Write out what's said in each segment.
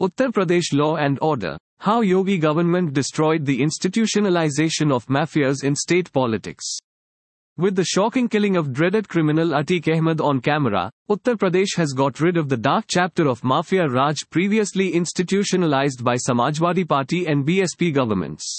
Uttar Pradesh law and order. How Yogi government destroyed the institutionalization of mafias in state politics. With the shocking killing of dreaded criminal Atiq Ahmed on camera, Uttar Pradesh has got rid of the dark chapter of Mafia Raj previously institutionalized by Samajwadi Party and BSP governments.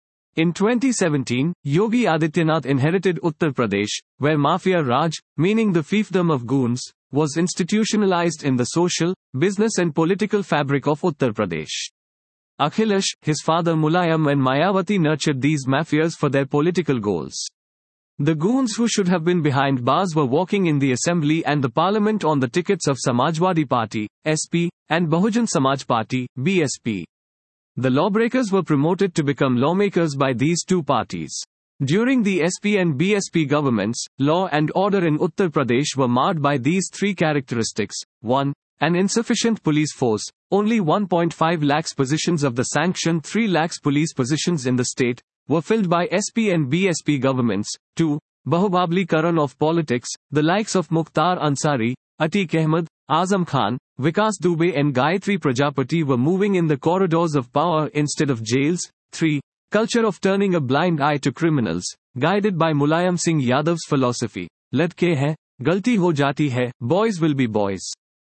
In 2017, Yogi Adityanath inherited Uttar Pradesh, where Mafia Raj, meaning the fiefdom of goons, was institutionalized in the social, business and political fabric of Uttar Pradesh. Akhilesh, his father Mulayam and Mayawati nurtured these mafias for their political goals. The goons who should have been behind bars were walking in the assembly and the parliament on the tickets of Samajwadi Party, SP, and Bahujan Samaj Party, BSP. The lawbreakers were promoted to become lawmakers by these two parties. During the SP and BSP governments, law and order in Uttar Pradesh were marred by these three characteristics. 1. An insufficient police force. Only 1.5 lakhs positions of the sanctioned 3 lakhs police positions in the state were filled by SP and BSP governments. 2. Bahubali-karan of politics. The likes of Mukhtar Ansari, Atiq Ahmed, Azam Khan, Vikas Dubey and Gayatri Prajapati were moving in the corridors of power instead of jails. 3. Culture of turning a blind eye to criminals, guided by Mulayam Singh Yadav's philosophy. Ladke hai, galti ho jati hai, boys will be boys.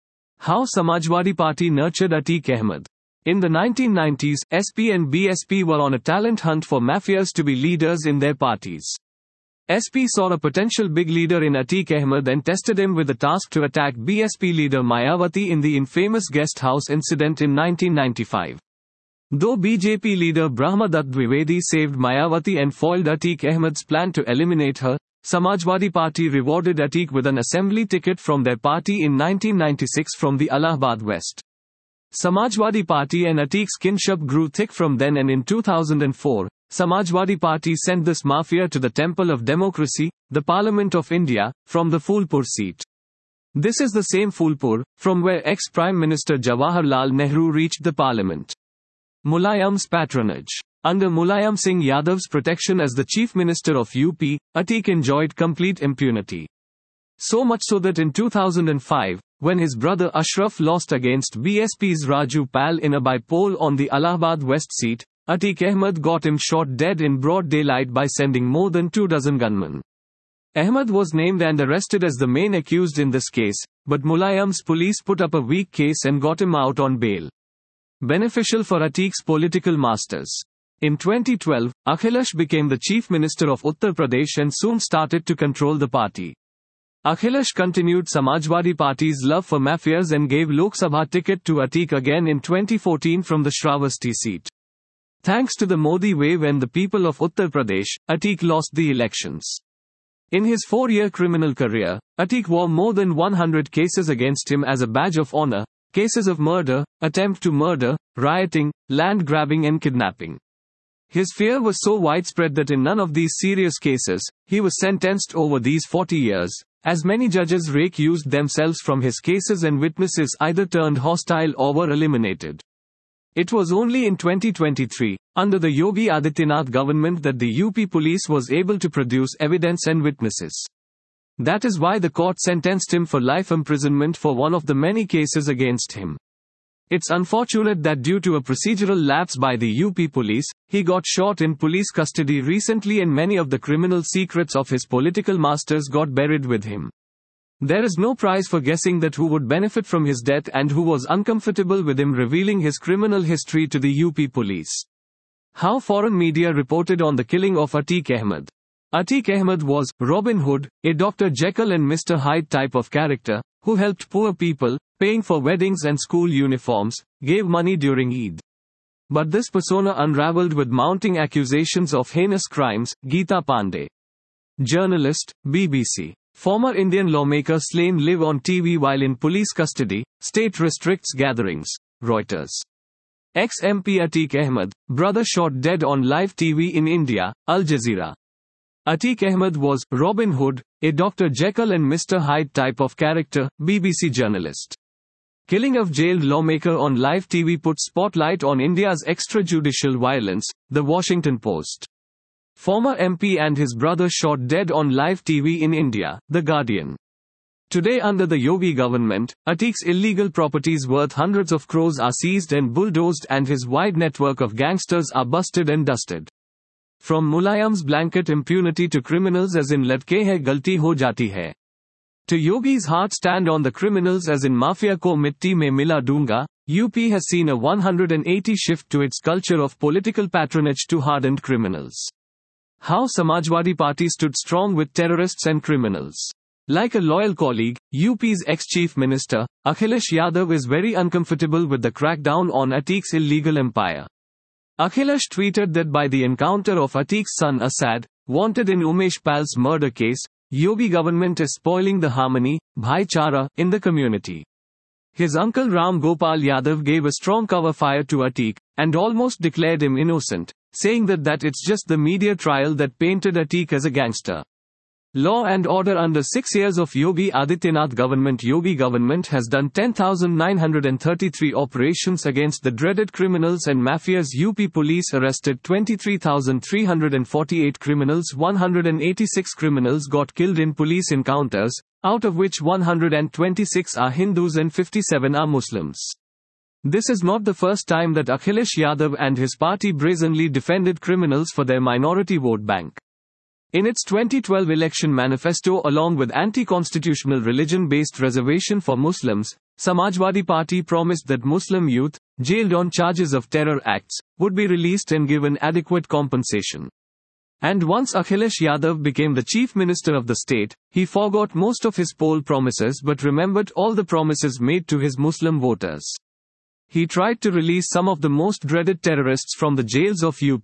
How Samajwadi Party nurtured Atiq Ahmed. In the 1990s, SP and BSP were on a talent hunt for mafias to be leaders in their parties. SP saw a potential big leader in Atiq Ahmed and tested him with the task to attack BSP leader Mayawati in the infamous guest house incident in 1995. Though BJP leader Brahmadatta Dwivedi saved Mayawati and foiled Atiq Ahmed's plan to eliminate her, Samajwadi Party rewarded Atiq with an assembly ticket from their party in 1996 from the Allahabad West. Samajwadi Party and Atiq's kinship grew thick from then, and in 2004, Samajwadi Party sent this mafia to the temple of democracy, the Parliament of India, from the Phulpur seat. This is the same Phulpur, from where ex-Prime Minister Jawaharlal Nehru reached the parliament. Mulayam's patronage. Under Mulayam Singh Yadav's protection as the Chief Minister of UP, Atiq enjoyed complete impunity. So much so that in 2005, when his brother Ashraf lost against BSP's Raju Pal in a by-poll on the Allahabad West seat, Atiq Ahmed got him shot dead in broad daylight by sending more than 24 gunmen. Ahmed was named and arrested as the main accused in this case, but Mulayam's police put up a weak case and got him out on bail. Beneficial for Atiq's political masters. In 2012, Akhilesh became the Chief Minister of Uttar Pradesh and soon started to control the party. Akhilesh continued Samajwadi Party's love for mafias and gave Lok Sabha ticket to Atiq again in 2014 from the Shravasti seat. Thanks to the Modi wave and the people of Uttar Pradesh, Atiq lost the elections. In his 4-year criminal career, Atiq wore more than 100 cases against him as a badge of honor, cases of murder, attempt to murder, rioting, land grabbing and kidnapping. His fear was so widespread that in none of these serious cases, he was sentenced over these 40 years, as many judges recused themselves from his cases and witnesses either turned hostile or were eliminated. It was only in 2023, under the Yogi Adityanath government, that the UP police was able to produce evidence and witnesses. That is why the court sentenced him for life imprisonment for one of the many cases against him. It's unfortunate that due to a procedural lapse by the UP police, he got shot in police custody recently and many of the criminal secrets of his political masters got buried with him. There is no prize for guessing that who would benefit from his death and who was uncomfortable with him revealing his criminal history to the UP police. How foreign media reported on the killing of Atiq Ahmed. Atiq Ahmed was Robin Hood, a Dr. Jekyll and Mr. Hyde type of character, who helped poor people, paying for weddings and school uniforms, gave money during Eid. But this persona unraveled with mounting accusations of heinous crimes. Geeta Pandey, journalist, BBC. Former Indian lawmaker slain live on TV while in police custody, state restricts gatherings. Reuters. Ex-MP Atiq Ahmed, brother shot dead on live TV in India. Al Jazeera. Atiq Ahmed was Robin Hood, a Dr. Jekyll and Mr. Hyde type of character. BBC journalist. Killing of jailed lawmaker on live TV put spotlight on India's extrajudicial violence. The Washington Post. Former MP and his brother shot dead on live TV in India. The Guardian. Today under the Yogi government, Atiq's illegal properties worth hundreds of crores are seized and bulldozed and his wide network of gangsters are busted and dusted. From Mulayam's blanket impunity to criminals as in ladke hai galti ho jati hai, to Yogi's hard stand on the criminals as in mafia ko mitti mein mila dunga, UP has seen a 180 shift to its culture of political patronage to hardened criminals. How Samajwadi Party stood strong with terrorists and criminals. Like a loyal colleague, UP's ex-chief minister, Akhilesh Yadav is very uncomfortable with the crackdown on Atiq's illegal empire. Akhilesh tweeted that by the encounter of Atiq's son Asad, wanted in Umesh Pal's murder case, Yogi government is spoiling the harmony, bhaichara, in the community. His uncle Ram Gopal Yadav gave a strong cover fire to Atiq, and almost declared him innocent, saying that it's just the media trial that painted Atiq as a gangster. Law and order under 6 years of Yogi Adityanath government. Yogi government has done 10,933 operations against the dreaded criminals and mafias. UP police arrested 23,348 criminals. 186 criminals got killed in police encounters, out of which 126 are Hindus and 57 are Muslims. This is not the first time that Akhilesh Yadav and his party brazenly defended criminals for their minority vote bank. In its 2012 election manifesto, along with anti-constitutional religion-based reservation for Muslims, Samajwadi Party promised that Muslim youth, jailed on charges of terror acts, would be released and given adequate compensation. And once Akhilesh Yadav became the chief minister of the state, he forgot most of his poll promises but remembered all the promises made to his Muslim voters. He tried to release some of the most dreaded terrorists from the jails of UP.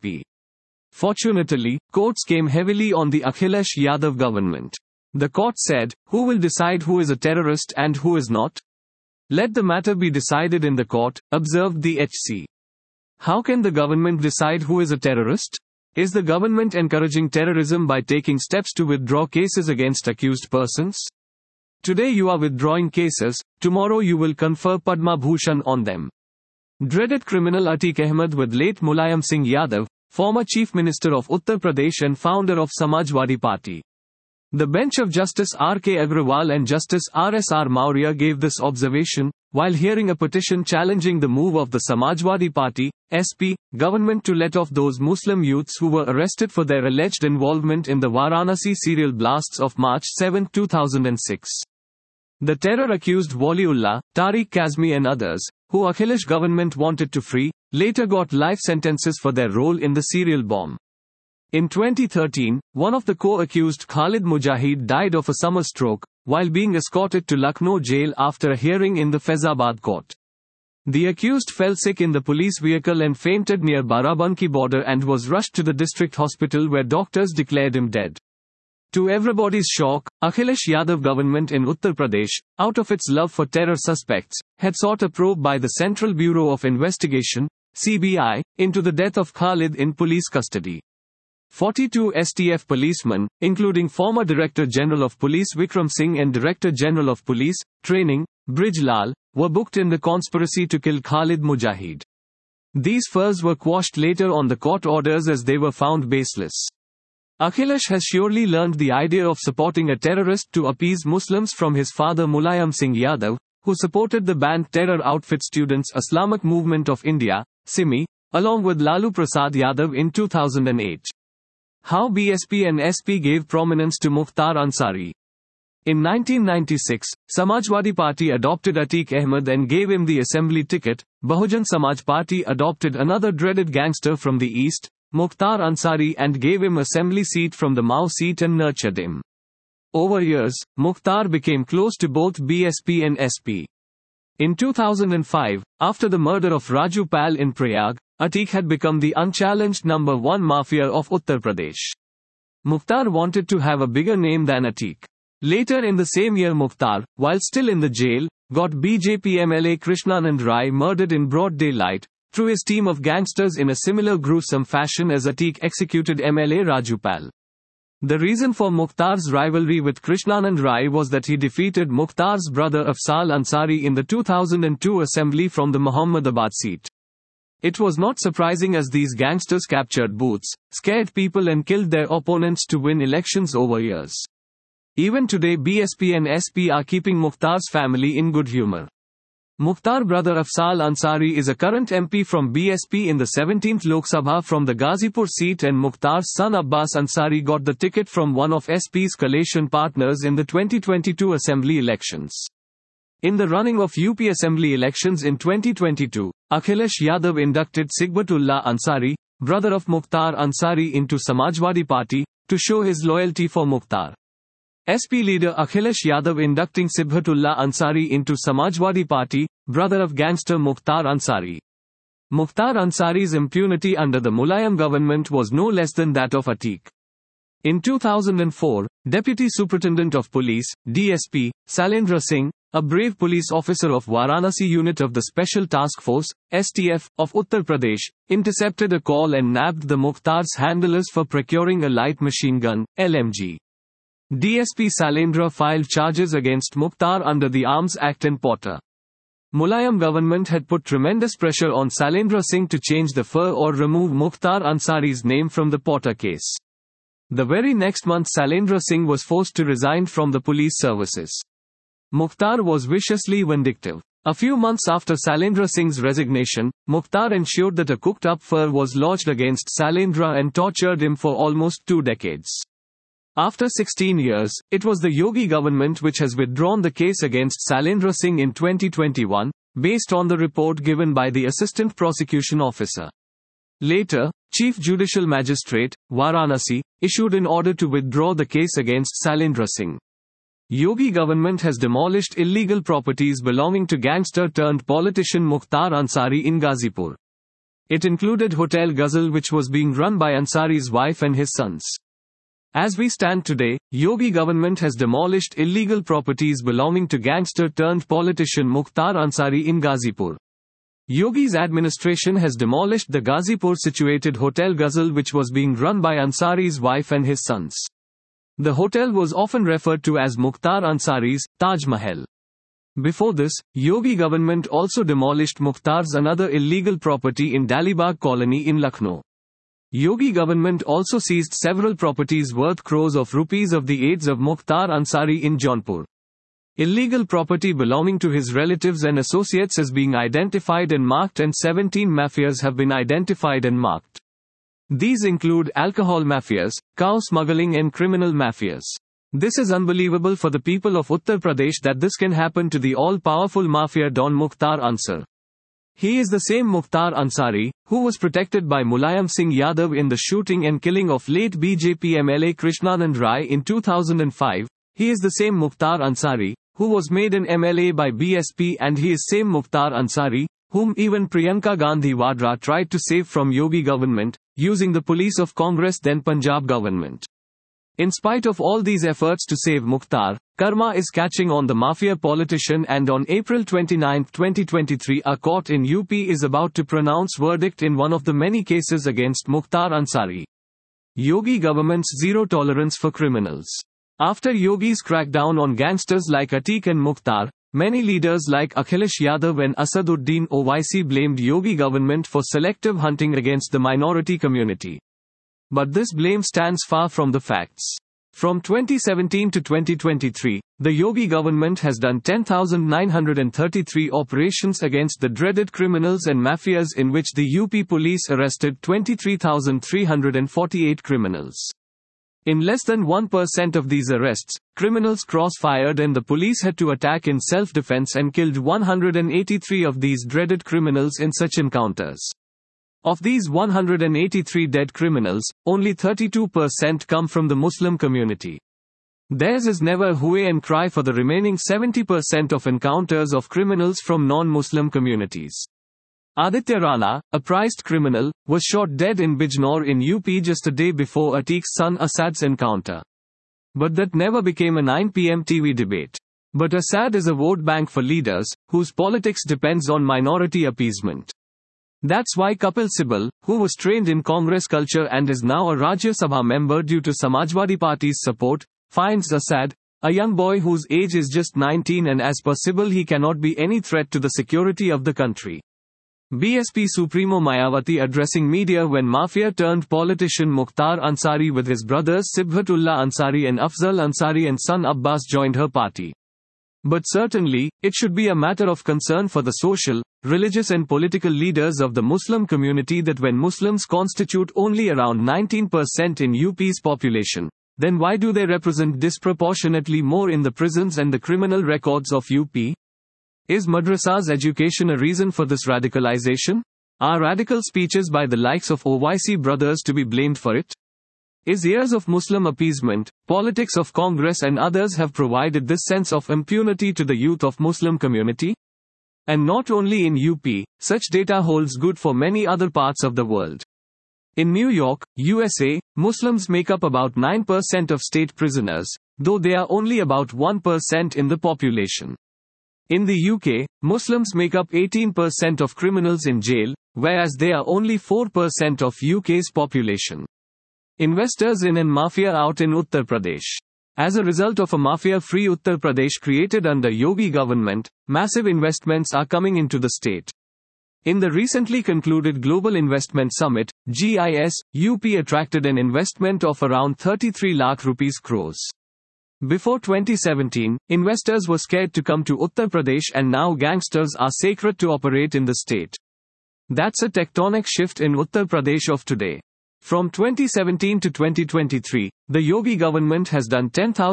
Fortunately, courts came heavily on the Akhilesh Yadav government. The court said, who will decide who is a terrorist and who is not? Let the matter be decided in the court, observed the HC. How can the government decide who is a terrorist? Is the government encouraging terrorism by taking steps to withdraw cases against accused persons? Today you are withdrawing cases, tomorrow you will confer Padma Bhushan on them. Dreaded criminal Atiq Ahmed with late Mulayam Singh Yadav, former Chief Minister of Uttar Pradesh and founder of Samajwadi Party. The bench of Justice R.K. Agrawal and Justice R.S.R. Maurya gave this observation, while hearing a petition challenging the move of the Samajwadi Party, SP, government to let off those Muslim youths who were arrested for their alleged involvement in the Varanasi serial blasts of March 7, 2006. The terror-accused Waliullah, Tariq Kazmi and others, who Akhilesh government wanted to free, later got life sentences for their role in the serial bomb. In 2013, one of the co-accused Khalid Mujahid died of a summer stroke, while being escorted to Lucknow jail after a hearing in the Faizabad court. The accused fell sick in the police vehicle and fainted near Barabanki border and was rushed to the district hospital where doctors declared him dead. To everybody's shock, Akhilesh Yadav government in Uttar Pradesh, out of its love for terror suspects, had sought a probe by the Central Bureau of Investigation, CBI, into the death of Khalid in police custody. 42 STF policemen, including former Director General of Police Vikram Singh and Director General of Police, Training, Brij Lal, were booked in the conspiracy to kill Khalid Mujahid. These furs were quashed later on the court orders as they were found baseless. Akhilesh has surely learned the idea of supporting a terrorist to appease Muslims from his father Mulayam Singh Yadav, who supported the banned terror outfit Students Islamic Movement of India, SIMI, along with Lalu Prasad Yadav in 2008. How BSP and SP gave prominence to Mukhtar Ansari. In 1996, Samajwadi Party adopted Atiq Ahmed and gave him the assembly ticket. Bahujan Samaj Party adopted another dreaded gangster from the east, Mukhtar Ansari, and gave him assembly seat from the Mao seat and nurtured him. Over years, Mukhtar became close to both BSP and SP. In 2005, after the murder of Raju Pal in Prayag, Atiq had become the unchallenged number one mafia of Uttar Pradesh. Mukhtar wanted to have a bigger name than Atiq. Later in the same year, Mukhtar, while still in the jail, got BJP MLA Krishnanand Rai murdered in broad daylight, through his team of gangsters in a similar gruesome fashion as Atiq executed MLA Raju Pal. The reason for Mukhtar's rivalry with Krishnanand Rai was that he defeated Mukhtar's brother Afzal Ansari in the 2002 assembly from the Mohammadabad seat. It was not surprising as these gangsters captured booths, scared people and killed their opponents to win elections over years. Even today BSP and SP are keeping Mukhtar's family in good humor. Mukhtar brother Afzal Ansari is a current MP from BSP in the 17th Lok Sabha from the Ghazipur seat, and Mukhtar's son Abbas Ansari got the ticket from one of SP's coalition partners in the 2022 Assembly elections. In the running of UP Assembly elections in 2022, Akhilesh Yadav inducted Sigbatullah Ansari, brother of Mukhtar Ansari, into Samajwadi Party, to show his loyalty for Mukhtar. SP leader Akhilesh Yadav inducting Sibhatullah Ansari into Samajwadi Party, brother of gangster Mukhtar Ansari. Mukhtar Ansari's impunity under the Mulayam government was no less than that of Atiq. In 2004, Deputy Superintendent of Police, DSP, Salendra Singh, a brave police officer of Varanasi unit of the Special Task Force, STF, of Uttar Pradesh, intercepted a call and nabbed the Mukhtar's handlers for procuring a light machine gun, LMG. DSP Salendra filed charges against Mukhtar under the Arms Act in Potter. Mulayam government had put tremendous pressure on Salendra Singh to change the FIR or remove Mukhtar Ansari's name from the Potter case. The very next month Salendra Singh was forced to resign from the police services. Mukhtar was viciously vindictive. A few months after Salendra Singh's resignation, Mukhtar ensured that a cooked-up FIR was lodged against Salendra and tortured him for almost 2 decades. After 16 years, it was the Yogi government which has withdrawn the case against Salendra Singh in 2021, based on the report given by the Assistant Prosecution Officer. Later, Chief Judicial Magistrate, Varanasi, issued an order to withdraw the case against Salendra Singh. Yogi government has demolished illegal properties belonging to gangster-turned-politician Mukhtar Ansari in Ghazipur. It included Hotel Ghazal, which was being run by Ansari's wife and his sons. As we stand today, Yogi government has demolished illegal properties belonging to gangster-turned-politician Mukhtar Ansari in Ghazipur. Yogi's administration has demolished the Ghazipur-situated Hotel Ghazal, which was being run by Ansari's wife and his sons. The hotel was often referred to as Mukhtar Ansari's Taj Mahal. Before this, Yogi government also demolished Mukhtar's another illegal property in Dalibag colony in Lucknow. Yogi government also seized several properties worth crores of rupees of the aides of Mukhtar Ansari in Jaunpur. Illegal property belonging to his relatives and associates is being identified and marked, and 17 mafias have been identified and marked. These include alcohol mafias, cow smuggling and criminal mafias. This is unbelievable for the people of Uttar Pradesh that this can happen to the all-powerful mafia don Mukhtar Ansar. He is the same Mukhtar Ansari, who was protected by Mulayam Singh Yadav in the shooting and killing of late BJP MLA Krishnanand Rai in 2005. He is the same Mukhtar Ansari, who was made an MLA by BSP, and he is same Mukhtar Ansari, whom even Priyanka Gandhi Vadra tried to save from Yogi government, using the police of Congress then Punjab government. In spite of all these efforts to save Mukhtar, karma is catching on the mafia politician, and on April 29, 2023 a court in UP is about to pronounce verdict in one of the many cases against Mukhtar Ansari. Yogi government's zero tolerance for criminals. After Yogi's crackdown on gangsters like Atiq and Mukhtar, many leaders like Akhilesh Yadav and Asaduddin Owaisi blamed Yogi government for selective hunting against the minority community. But this blame stands far from the facts. From 2017 to 2023, the Yogi government has done 10,933 operations against the dreaded criminals and mafias, in which the UP police arrested 23,348 criminals. In less than 1% of these arrests, criminals cross-fired and the police had to attack in self-defense and killed 183 of these dreaded criminals in such encounters. Of these 183 dead criminals, only 32% come from the Muslim community. Theirs is never hue and cry for the remaining 70% of encounters of criminals from non-Muslim communities. Aditya Rana, a prized criminal, was shot dead in Bijnor in UP just a day before Atiq's son Asad's encounter. But that never became a 9 p.m. TV debate. But Asad is a vote bank for leaders, whose politics depends on minority appeasement. That's why Kapil Sibal, who was trained in Congress culture and is now a Rajya Sabha member due to Samajwadi Party's support, finds Asad, a young boy whose age is just 19, and as per Sibal he cannot be any threat to the security of the country. BSP Supremo Mayawati addressing media when mafia-turned-politician Mukhtar Ansari with his brothers Sibghatullah Ansari and Afzal Ansari and son Abbas joined her party. But certainly, it should be a matter of concern for the social, religious and political leaders of the Muslim community that when Muslims constitute only around 19% in UP's population, then why do they represent disproportionately more in the prisons and the criminal records of UP? Is madrasa's education a reason for this radicalization? Are radical speeches by the likes of Owaisi brothers to be blamed for it? Is years of Muslim appeasement, politics of Congress and others have provided this sense of impunity to the youth of Muslim community? And not only in UP, such data holds good for many other parts of the world. In New York, USA, Muslims make up about 9% of state prisoners, though they are only about 1% in the population. In the UK, Muslims make up 18% of criminals in jail, whereas they are only 4% of UK's population. Investors in and mafia out in Uttar Pradesh. As a result of a mafia-free Uttar Pradesh created under Yogi government, massive investments are coming into the state. In the recently concluded Global Investment Summit, GIS, UP attracted an investment of around 33 lakh rupees crores. Before 2017, investors were scared to come to Uttar Pradesh and now gangsters are sacred to operate in the state. That's a tectonic shift in Uttar Pradesh of today. From 2017 to 2023, the Yogi government has done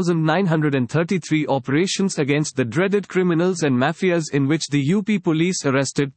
10,933 operations against the dreaded criminals and mafias in which the UP police arrested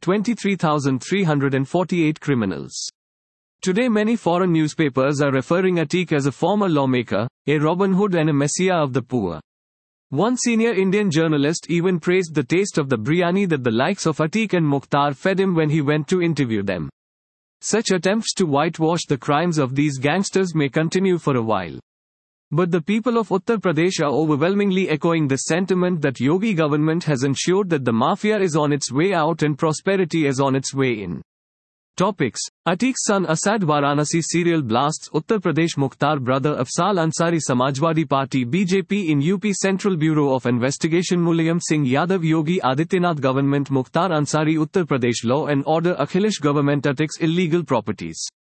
23,348 criminals. Today many foreign newspapers are referring Atiq as a former lawmaker, a Robin Hood and a messiah of the poor. One senior Indian journalist even praised the taste of the biryani that the likes of Atiq and Mukhtar fed him when he went to interview them. Such attempts to whitewash the crimes of these gangsters may continue for a while. But the people of Uttar Pradesh are overwhelmingly echoing the sentiment that Yogi government has ensured that the mafia is on its way out and prosperity is on its way in. Topics. Atiq's son Asad Varanasi serial blasts Uttar Pradesh. Mukhtar brother Afzal Ansari Samajwadi Party BJP in UP Central Bureau of Investigation. Mulayam Singh Yadav Yogi Adityanath government. Mukhtar Ansari Uttar Pradesh law and order. Akhilesh government attacks illegal properties.